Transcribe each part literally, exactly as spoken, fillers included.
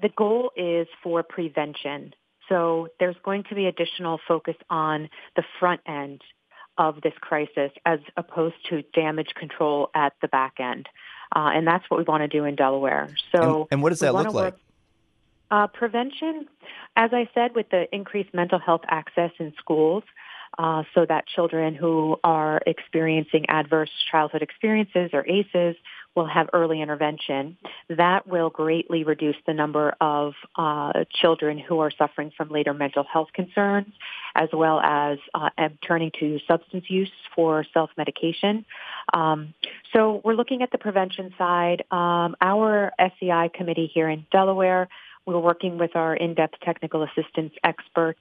the goal is for prevention. So there's going to be additional focus on the front end of this crisis as opposed to damage control at the back end. Uh, and that's what we want to do in Delaware. So and, and what does that look like? Work, uh, prevention, as I said, with the increased mental health access in schools, uh, so that children who are experiencing adverse childhood experiences or A C Es will have early intervention. That will greatly reduce the number of uh, children who are suffering from later mental health concerns, as well as uh, turning to substance use for self-medication. Um, so we're looking at the prevention side. Um, our S E I committee here in Delaware, we're working with our in-depth technical assistance experts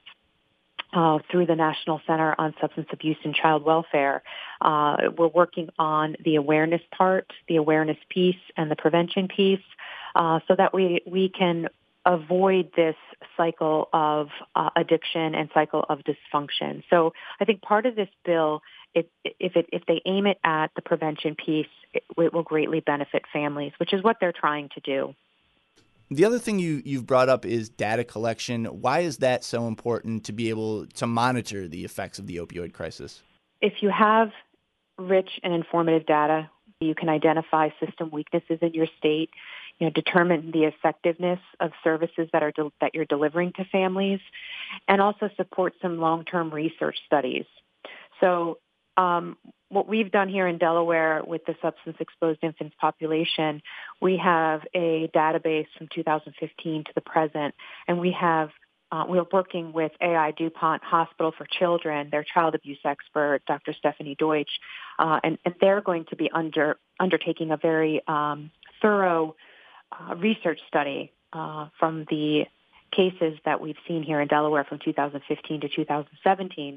Uh, through the National Center on Substance Abuse and Child Welfare. Uh, we're working on the awareness part, the awareness piece, and the prevention piece, uh, so that we, we can avoid this cycle of uh, addiction and cycle of dysfunction. So I think part of this bill, if, if, it, if they aim it at the prevention piece, it, it will greatly benefit families, which is what they're trying to do. The other thing you, you've brought up is data collection. Why is that so important to be able to monitor the effects of the opioid crisis? If you have rich and informative data, you can identify system weaknesses in your state, you know, determine the effectiveness of services that are de- that you're delivering to families, and also support some long-term research studies. So um, what we've done here in Delaware with the substance-exposed infants population, we have a database from two thousand fifteen to the present, and we have uh, we're working with A I DuPont Hospital for Children, their child abuse expert, Doctor Stephanie Deutsch, uh, and, and they're going to be under undertaking a very um, thorough uh, research study uh, from the cases that we've seen here in Delaware from two thousand fifteen to two thousand seventeen.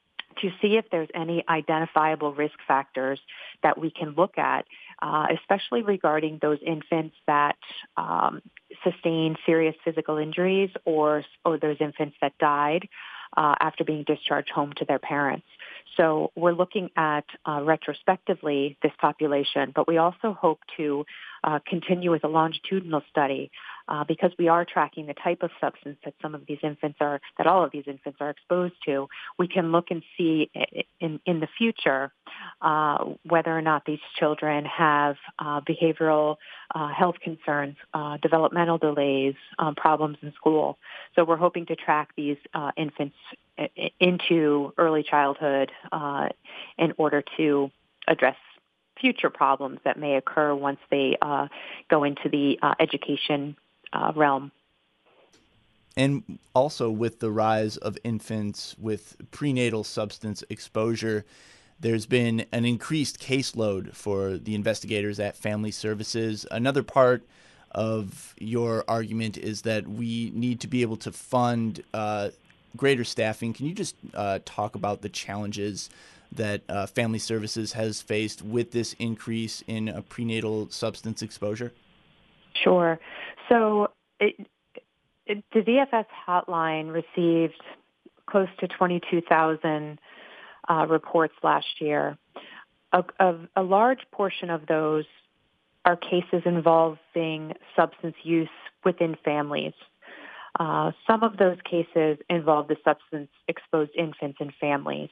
To see if there's any identifiable risk factors that we can look at, uh, especially regarding those infants that um, sustain serious physical injuries or, or those infants that died uh, after being discharged home to their parents. So we're looking at uh, retrospectively this population, but we also hope to uh, continue with a longitudinal study uh, because we are tracking the type of substance that some of these infants are, that all of these infants are exposed to. We can look and see in, in the future uh, whether or not these children have uh, behavioral uh, health concerns, uh, developmental delays, um, problems in school. So we're hoping to track these uh, infants into early childhood uh, in order to address future problems that may occur once they uh, go into the uh, education uh, realm. And also with the rise of infants with prenatal substance exposure, there's been an increased caseload for the investigators at Family Services. Another part of your argument is that we need to be able to fund uh, greater staffing. Can you just uh, talk about the challenges that uh, Family Services has faced with this increase in uh, prenatal substance exposure? Sure. So it, it, the D F S hotline received close to twenty-two thousand uh, reports last year. A, a, a large portion of those are cases involving substance use within families. Uh, some of those cases involve the substance-exposed infants and families.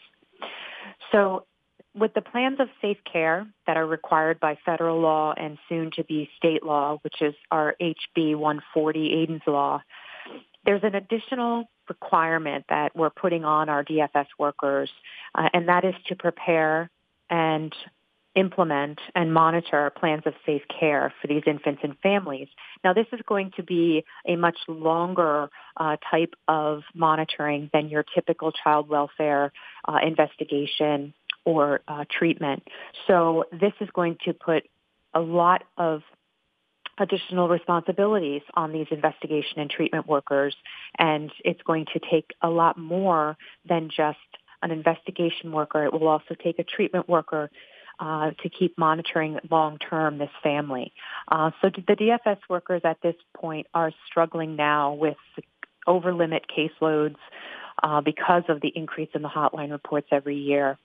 So with the plans of safe care that are required by federal law and soon to be state law, which is our H B one forty, Aiden's Law, there's an additional requirement that we're putting on our D F S workers, uh, and that is to prepare and implement and monitor plans of safe care for these infants and families. Now, this is going to be a much longer uh, type of monitoring than your typical child welfare uh, investigation or uh, treatment. So this is going to put a lot of additional responsibilities on these investigation and treatment workers, and it's going to take a lot more than just an investigation worker. It will also take a treatment worker Uh, to keep monitoring long-term this family. Uh, so the D F S workers at this point are struggling now with over-limit caseloads uh, because of the increase in the hotline reports every year.